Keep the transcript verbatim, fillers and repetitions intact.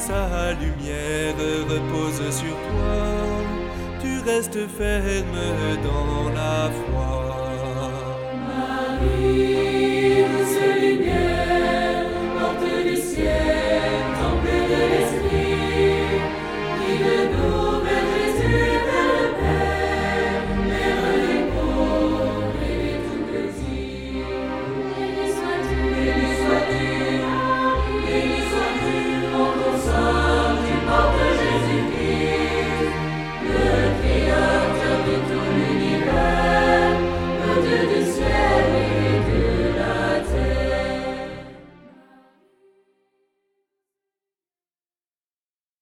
sa lumière repose sur toi, tu restes ferme dans la foi. Marie.